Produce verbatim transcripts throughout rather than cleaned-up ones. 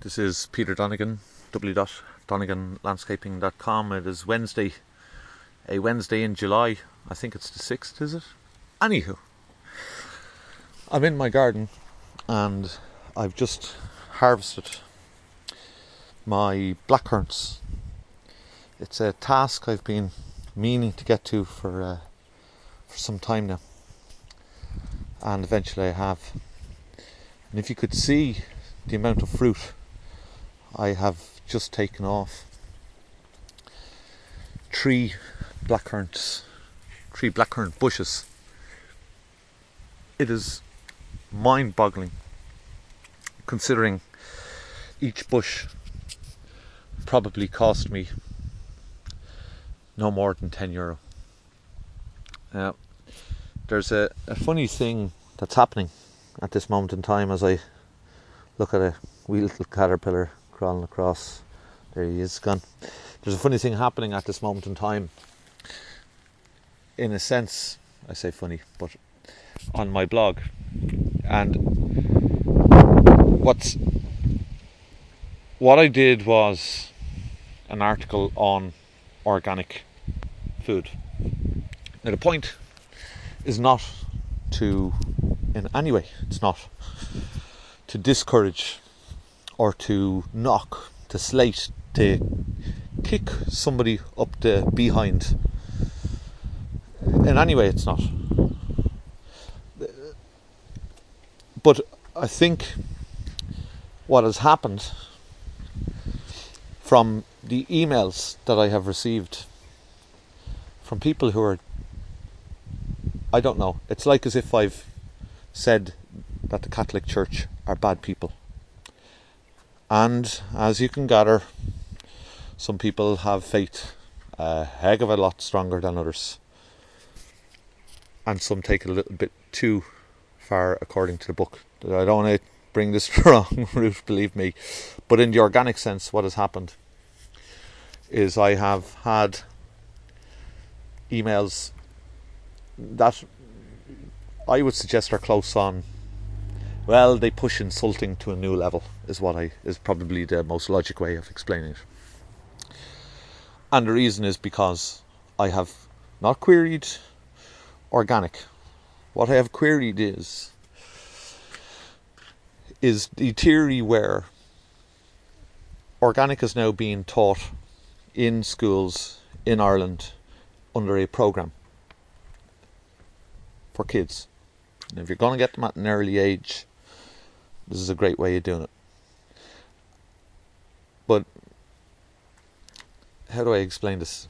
This is Peter Donegan, w w w dot donegan landscaping dot com. It is Wednesday, a Wednesday in July. I think it's the sixth, is it? Anywho, I'm in my garden and I've just harvested my blackcurrants. It's a task I've been meaning to get to for uh, for some time now, and eventually I have. And if you could see the amount of fruit I have just taken off three blackcurrants, three blackcurrant bushes, it is mind-boggling, considering each bush probably cost me no more than ten euro. Now, there's a, a funny thing that's happening at this moment in time as I look at a wee little caterpillar crawling across. There he is, gone. There's a funny thing happening at this moment in time. In a sense, I say funny, but on my blog. And what's what I did was an article on organic food. Now the point is not to, in any way, it's not to discourage or to knock, to slate, to kick somebody up the behind. In any way, it's not. But I think what has happened from the emails that I have received from people who are, I don't know, it's like as if I've said that the Catholic Church are bad people. And as you can gather, some people have faith a heck of a lot stronger than others, and some take it a little bit too far according to the book. I don't want to bring this to the wrong route, believe me, but in the organic sense, what has happened is I have had emails that I would suggest are close on, well, they push insulting to a new level, is what I is probably the most logic way of explaining it. And the reason is because I have not queried organic. What I have queried is is the theory where organic is now being taught in schools in Ireland under a programme for kids. And if you're going to get them at an early age, this is a great way of doing it. But how do I explain this?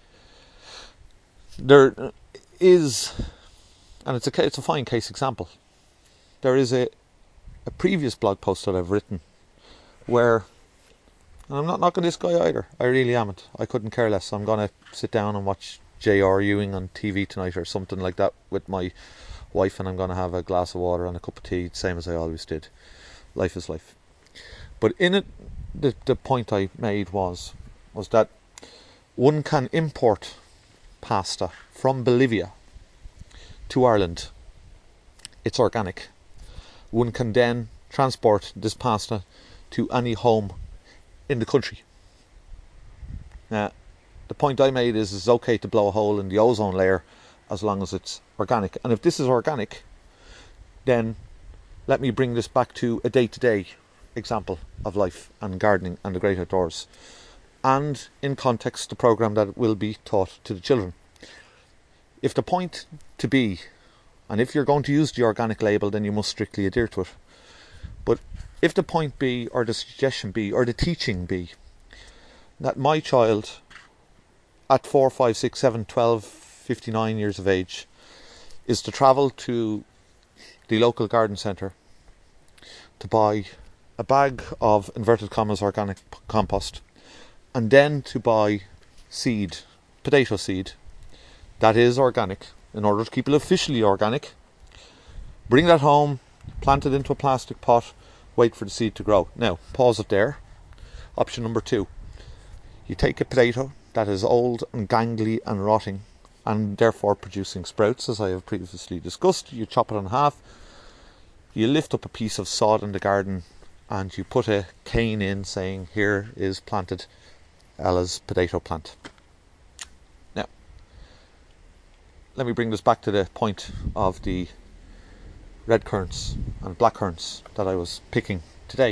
There is, and it's a it's a fine case example. There is a a previous blog post that I've written where, and I'm not knocking this guy either. I really amn't. I couldn't care less. I'm going to sit down and watch J R Ewing on T V tonight or something like that with my wife, and I'm going to have a glass of water and a cup of tea, same as I always did. Life is life. But in it, the the point I made was was that one can import pasta from Bolivia to Ireland. It's organic. One can then transport this pasta to any home in the country. Now, the point I made is it's okay to blow a hole in the ozone layer as long as it's organic. And if this is organic, then let me bring this back to a day-to-day example of life and gardening and the great outdoors, and in context the programme that will be taught to the children. If the point to be, and if you're going to use the organic label, then you must strictly adhere to it, but if the point be, or the suggestion be, or the teaching be, that my child at four, five, six, seven, twelve, fifty-nine years of age is to travel to the local garden centre to buy a bag of inverted commas organic p- compost, and then to buy seed, potato seed, that is organic, in order to keep it officially organic, bring that home, plant it into a plastic pot, wait for the seed to grow. Now, pause it there. Option number two. You take a potato that is old and gangly and rotting, and therefore producing sprouts, as I have previously discussed. You chop it in half, you lift up a piece of sod in the garden, and you put a cane in saying, here is planted Ella's potato plant. Now, let me bring this back to the point of the red currants and black currants that I was picking today.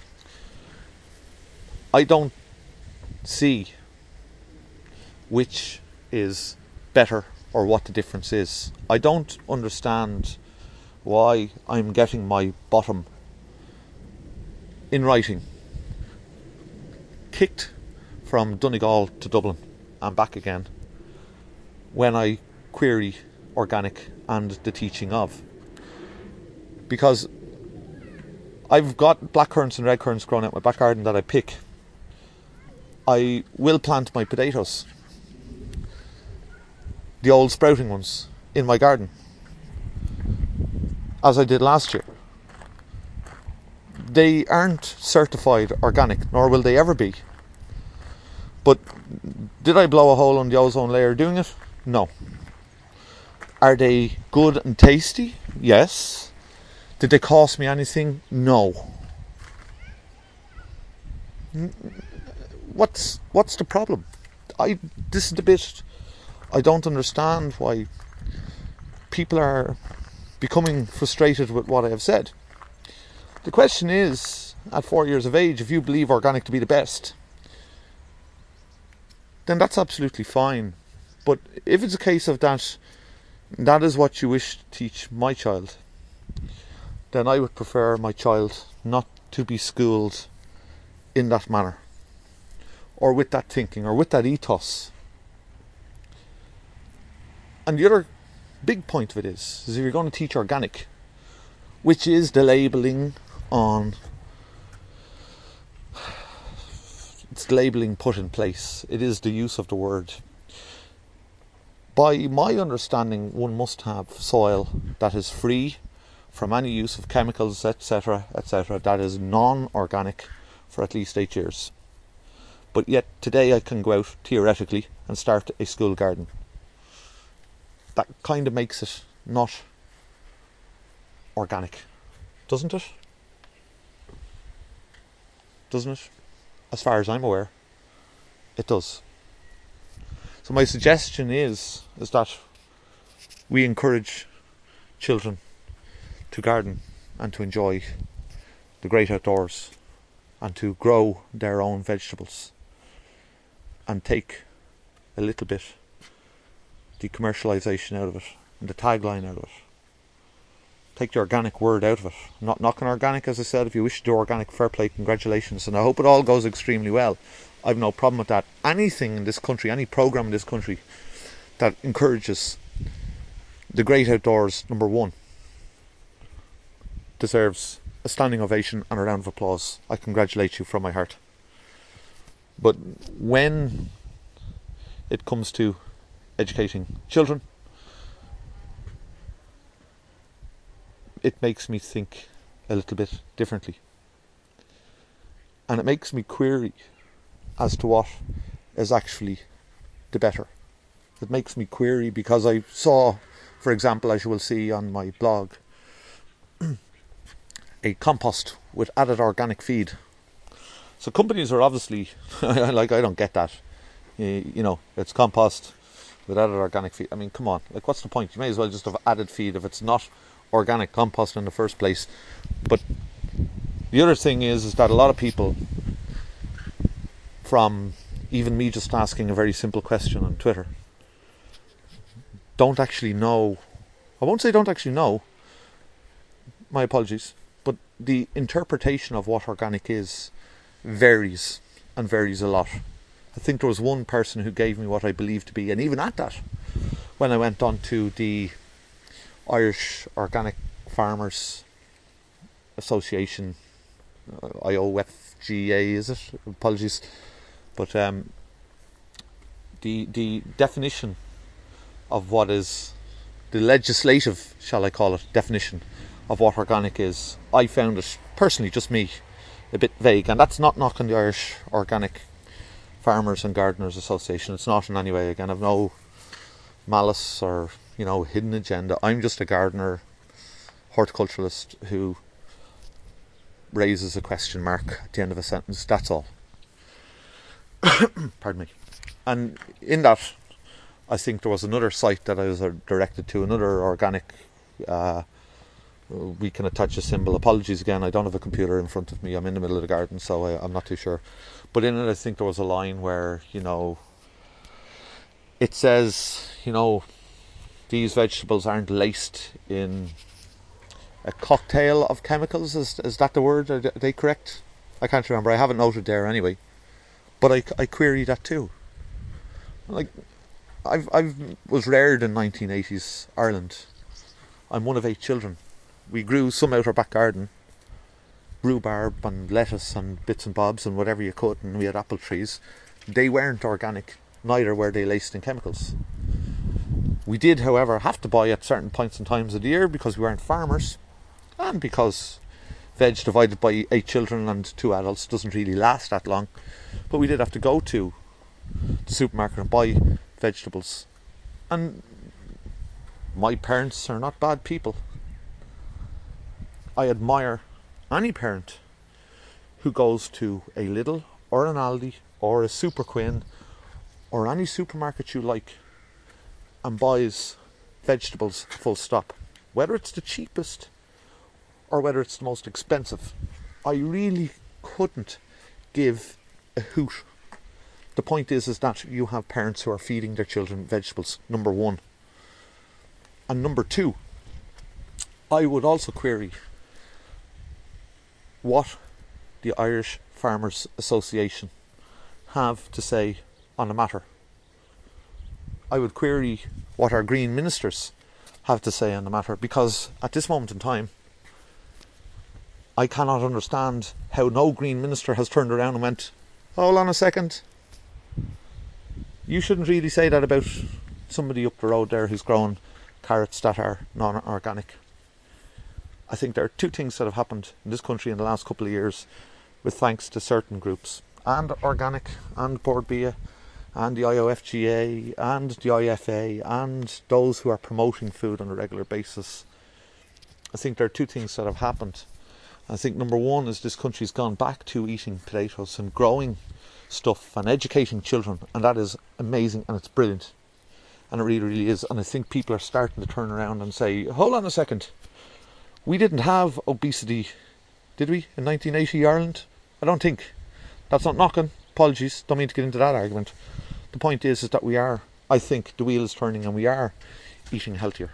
I don't see which is better or what the difference is. I don't understand why I'm getting my bottom in writing kicked from Donegal to Dublin and back again when I query organic and the teaching of. Because I've got black currants and red currants growing out my back garden that I pick. I will plant my potatoes, the old sprouting ones, in my garden, as I did last year. They aren't certified organic, nor will they ever be. But did I blow a hole in the ozone layer doing it? No. Are they good and tasty? Yes. Did they cost me anything? No. What's what's the problem? I this is the bit I don't understand why people are becoming frustrated with what I have said. The question is, at four years of age, if you believe organic to be the best, then that's absolutely fine. But if it's a case of that, that is what you wish to teach my child, then I would prefer my child not to be schooled in that manner, or with that thinking, or with that ethos. And the other big point of it is, is if you're going to teach organic, which is the labelling on, it's the labelling put in place, it is the use of the word. By my understanding, one must have soil that is free from any use of chemicals, etc, etc, that is non-organic for at least eight years. But yet today I can go out theoretically and start a school garden. That kind of makes it not organic, doesn't it? Doesn't it? As far as I'm aware, it does. So my suggestion is, is that we encourage children to garden and to enjoy the great outdoors and to grow their own vegetables and take a little bit the commercialisation out of it and the tagline out of it. Take the organic word out of it. I'm not knocking organic, as I said. If you wish to do organic, fair play, congratulations, and I hope it all goes extremely well. I've no problem with that. Anything in this country, any programme in this country that encourages the great outdoors, number one, deserves a standing ovation and a round of applause. I congratulate you from my heart. But when it comes to educating children, it makes me think a little bit differently. And it makes me query as to what is actually the better. It makes me query because I saw, for example, as you will see on my blog, a compost with added organic feed. So companies are obviously, like, I don't get that. You know, it's compost with added organic feed. I mean, come on, like, what's the point? You may as well just have added feed if it's not organic compost in the first place. But the other thing is, is that a lot of people, from even me just asking a very simple question on Twitter, don't actually know, I won't say don't actually know, my apologies, but the interpretation of what organic is varies, and varies a lot. I think there was one person who gave me what I believe to be, and even at that, when I went on to the Irish Organic Farmers Association, uh, I O F G A, is it? Apologies. But um, the the definition of what is, the legislative, shall I call it, definition of what organic is, I found it, personally, just me, a bit vague. And that's not knocking the Irish Organic Farmers and Gardeners Association. It's not in any way. Again, I've no malice or, you know, hidden agenda. I'm just a gardener, horticulturalist who raises a question mark at the end of a sentence. That's all. Pardon me. And in that, I think there was another site that I was directed to, another organic. Uh, we can attach a symbol. Apologies again, I don't have a computer in front of me. I'm in the middle of the garden, so I, I'm not too sure. But in it, I think there was a line where, you know, it says, you know, these vegetables aren't laced in a cocktail of chemicals. Is, is that the word? Are they correct? I can't remember. I have it noted there anyway. But I, I query that too. Like, I've I've was reared in nineteen eighties Ireland. I'm one of eight children. We grew some out our back garden, rhubarb and lettuce and bits and bobs and whatever you could, and we had apple trees. They weren't organic, neither were they laced in chemicals. We did, however, have to buy at certain points and times of the year because we weren't farmers, and because veg divided by eight children and two adults doesn't really last that long. But we did have to go to the supermarket and buy vegetables. And my parents are not bad people. I admire any parent who goes to a Lidl or an Aldi or a Super Quinn or any supermarket you like and buys vegetables full stop. Whether it's the cheapest or whether it's the most expensive, I really couldn't give a hoot. The point is, is that you have parents who are feeding their children vegetables, number one. And number two, I would also query what the Irish Farmers Association have to say on the matter. I would query what our Green Ministers have to say on the matter, because at this moment in time, I cannot understand how no Green Minister has turned around and went, hold on a second, you shouldn't really say that about somebody up the road there who's growing carrots that are non-organic. I think there are two things that have happened in this country in the last couple of years, with thanks to certain groups, and organic, and Bord Bia, and the I O F G A, and the I F A, and those who are promoting food on a regular basis. I think there are two things that have happened. I think number one is this country's gone back to eating potatoes and growing stuff and educating children, and that is amazing and it's brilliant, and it really really is. And I think people are starting to turn around and say, hold on a second, we didn't have obesity, did we, in nineteen eighty Ireland? I don't think. That's not knocking, apologies, don't mean to get into that argument. The point is, is that we are, I think the wheel is turning and we are eating healthier.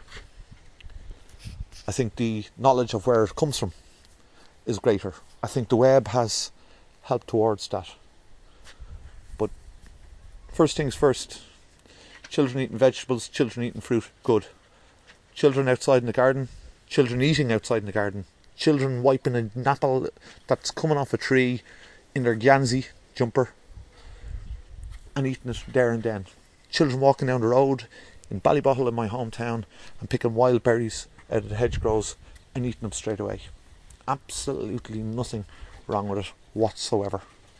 I think the knowledge of where it comes from is greater. I think the web has helped towards that. But first things first, children eating vegetables, children eating fruit, good. Children outside in the garden, children eating outside in the garden, children wiping an apple that's coming off a tree in their Gyanzi jumper and eating it there and then. Children walking down the road in Ballybottle in my hometown and picking wild berries out of the hedgerows and eating them straight away. Absolutely nothing wrong with it whatsoever.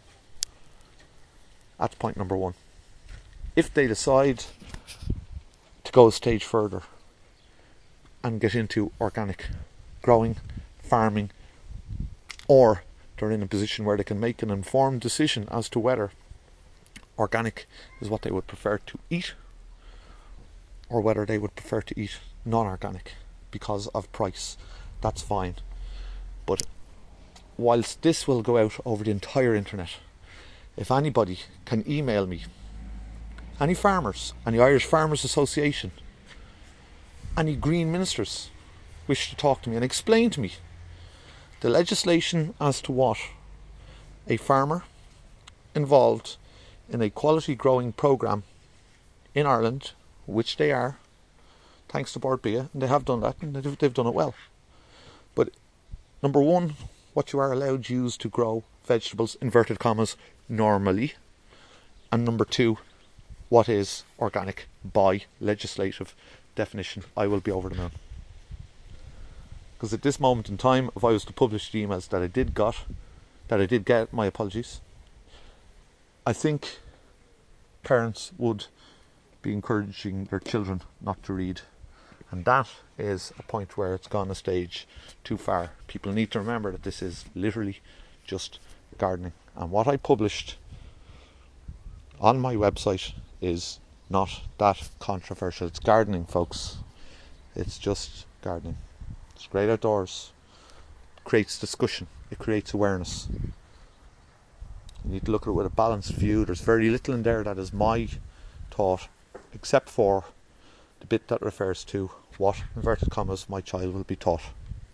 That's point number one. If they decide to go a stage further and get into organic growing, farming, or they're in a position where they can make an informed decision as to whether organic is what they would prefer to eat or whether they would prefer to eat non-organic because of price, that's fine. But whilst this will go out over the entire internet, if anybody can email me, any farmers, any Irish Farmers Association, any Green Ministers wish to talk to me and explain to me the legislation as to what a farmer involved in a quality growing programme in Ireland, which they are, thanks to Bord Bia, and they have done that, and they've, they've done it well. But number one, what you are allowed to use to grow vegetables, inverted commas, normally, and number two, what is organic by legislative definition. I will be over the moon. Because at this moment in time, if I was to publish the emails that I did got, that I did get, my apologies, I think parents would be encouraging their children not to read And that is a point where it's gone a stage too far. People need to remember that this is literally just gardening. And what I published on my website is not that controversial. It's gardening, folks. It's just gardening. It's great outdoors. It creates discussion. It creates awareness. You need to look at it with a balanced view. There's very little in there that is my thought, except for the bit that refers to what, inverted commas, my child will be taught.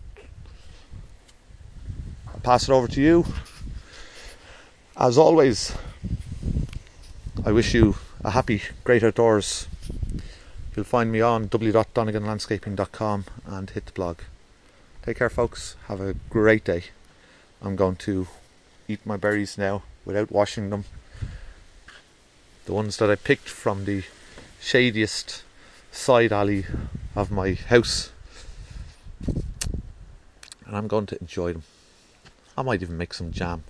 I'll pass it over to you. As always, I wish you a happy, great outdoors. You'll find me on w w w dot donegan landscaping dot com and hit the blog. Take care, folks. Have a great day. I'm going to eat my berries now without washing them. The ones that I picked from the shadiest side alley of my house. And I'm going to enjoy them. I might even make some jam.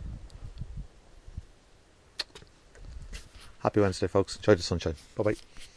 Happy Wednesday, folks. Enjoy the sunshine. Bye bye.